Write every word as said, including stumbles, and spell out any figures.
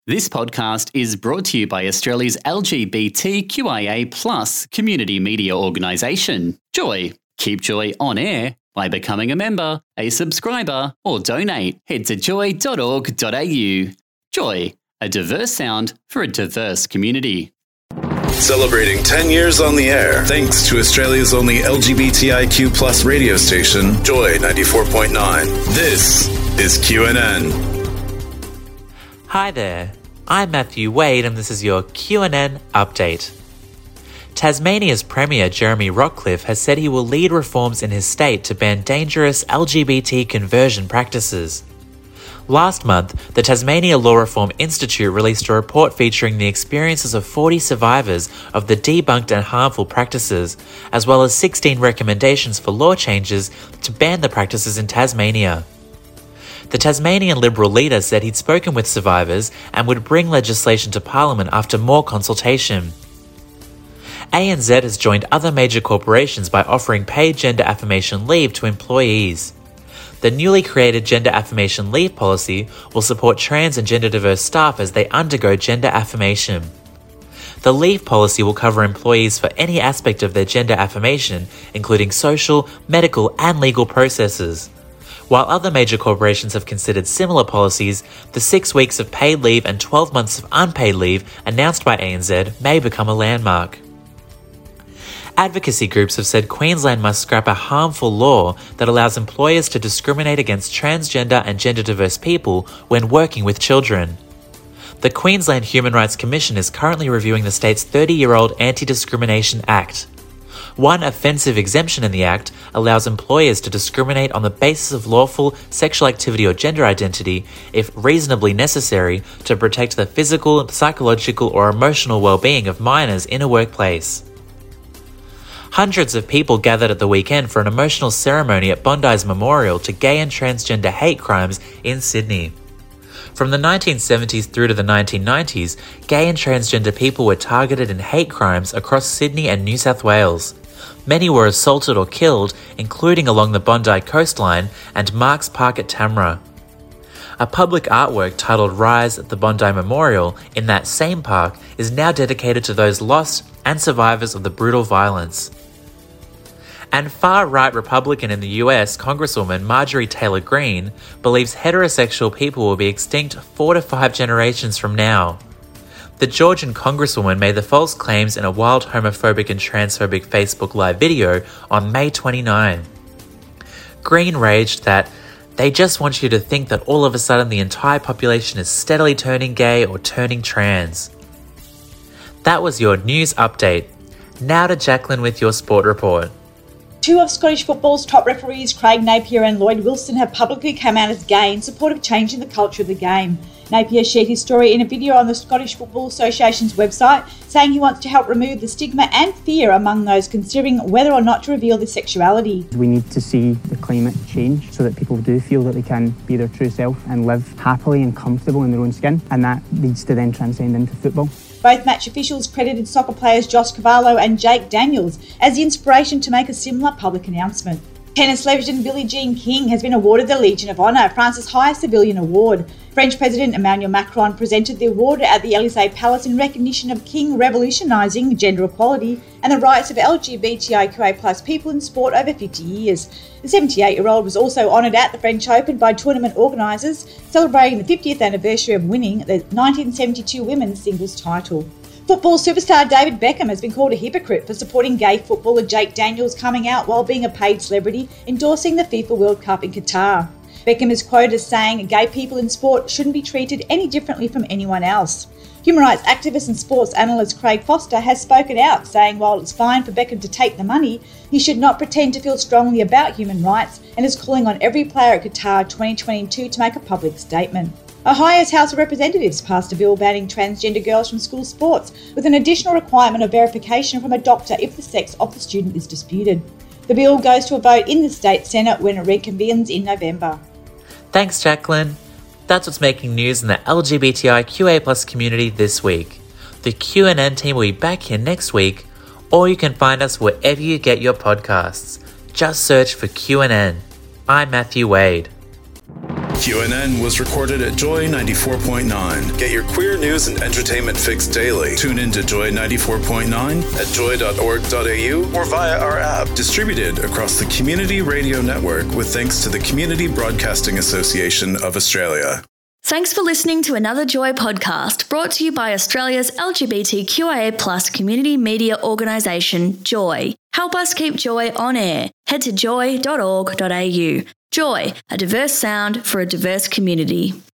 This podcast is brought to you by Australia's L G B T Q I A plus community media organisation, Joy. Keep Joy on air by becoming a member, a subscriber, or donate. Head to joy dot org dot a u. Joy, a diverse sound for a diverse community. Celebrating ten years on the air, thanks to Australia's only L G B T I Q plus radio station, Joy ninety-four point nine. This is Q N N. Hi there, I'm Matthew Wade and this is your Q N N update. Tasmania's Premier Jeremy Rockcliffe has said he will lead reforms in his state to ban dangerous L G B T conversion practices. Last month, the Tasmania Law Reform Institute released a report featuring the experiences of forty survivors of the debunked and harmful practices, as well as sixteen recommendations for law changes to ban the practices in Tasmania. The Tasmanian Liberal leader said he'd spoken with survivors and would bring legislation to Parliament after more consultation. A N Z has joined other major corporations by offering paid gender affirmation leave to employees. The newly created gender affirmation leave policy will support trans and gender diverse staff as they undergo gender affirmation. The leave policy will cover employees for any aspect of their gender affirmation, including social, medical, and legal processes. While other major corporations have considered similar policies, the six weeks of paid leave and twelve months of unpaid leave announced by A N Z may become a landmark. Advocacy groups have said Queensland must scrap a harmful law that allows employers to discriminate against transgender and gender diverse people when working with children. The Queensland Human Rights Commission is currently reviewing the state's thirty-year-old Anti-Discrimination Act. One offensive exemption in the Act allows employers to discriminate on the basis of lawful sexual activity or gender identity if reasonably necessary to protect the physical, psychological, or emotional well-being of minors in a workplace. Hundreds of people gathered at the weekend for an emotional ceremony at Bondi's Memorial to gay and transgender hate crimes in Sydney. From the nineteen seventies through to the nineteen nineties, gay and transgender people were targeted in hate crimes across Sydney and New South Wales. Many were assaulted or killed, including along the Bondi coastline and Marks Park at Tamra. A public artwork titled Rise at the Bondi Memorial in that same park is now dedicated to those lost and survivors of the brutal violence. And far-right Republican in the U S, Congresswoman Marjorie Taylor Greene, believes heterosexual people will be extinct four to five generations from now. The Georgian Congresswoman made the false claims in a wild homophobic and transphobic Facebook Live video on May twenty-ninth. Greene raged that they just want you to think that all of a sudden the entire population is steadily turning gay or turning trans. That was your news update. Now to Jacqueline with your sport report. Two of Scottish football's top referees, Craig Napier and Lloyd Wilson, have publicly come out as gay in support of changing the culture of the game. Napier shared his story in a video on the Scottish Football Association's website, saying he wants to help remove the stigma and fear among those considering whether or not to reveal their sexuality. We need to see the climate change so that people do feel that they can be their true self and live happily and comfortable in their own skin, and that needs to then transcend into football. Both match officials credited soccer players Josh Cavallo and Jake Daniels as the inspiration to make a similar public announcement. Tennis legend Billie Jean King has been awarded the Legion of Honour, France's highest civilian award. French President Emmanuel Macron presented the award at the Elysee Palace in recognition of King revolutionising gender equality and the rights of L G B T I Q A plus people in sport over fifty years. The seventy-eight-year-old was also honoured at the French Open by tournament organisers, celebrating the fiftieth anniversary of winning the nineteen seventy-two women's singles title. Football superstar David Beckham has been called a hypocrite for supporting gay footballer Jake Daniels coming out while being a paid celebrity endorsing the FIFA World Cup in Qatar. Beckham is quoted as saying gay people in sport shouldn't be treated any differently from anyone else. Human rights activist and sports analyst Craig Foster has spoken out, saying while it's fine for Beckham to take the money, he should not pretend to feel strongly about human rights, and is calling on every player at Qatar twenty twenty-two to make a public statement. Ohio's House of Representatives passed a bill banning transgender girls from school sports, with an additional requirement of verification from a doctor if the sex of the student is disputed. The bill goes to a vote in the state Senate when it reconvenes in November. Thanks, Jacqueline. That's what's making news in the L G B T I Q A plus community this week. The Q N N team will be back here next week, or you can find us wherever you get your podcasts. Just search for Q N N. I'm Matthew Wade. Q N N was recorded at Joy ninety-four point nine. Get your queer news and entertainment fix daily. Tune in to Joy ninety-four point nine at joy dot org dot a u or via our app. Distributed across the Community Radio Network with thanks to the Community Broadcasting Association of Australia. Thanks for listening to another Joy podcast brought to you by Australia's L G B T Q I A plus community media organisation, Joy. Help us keep Joy on air. Head to joy dot org dot a u. Joy, a diverse sound for a diverse community.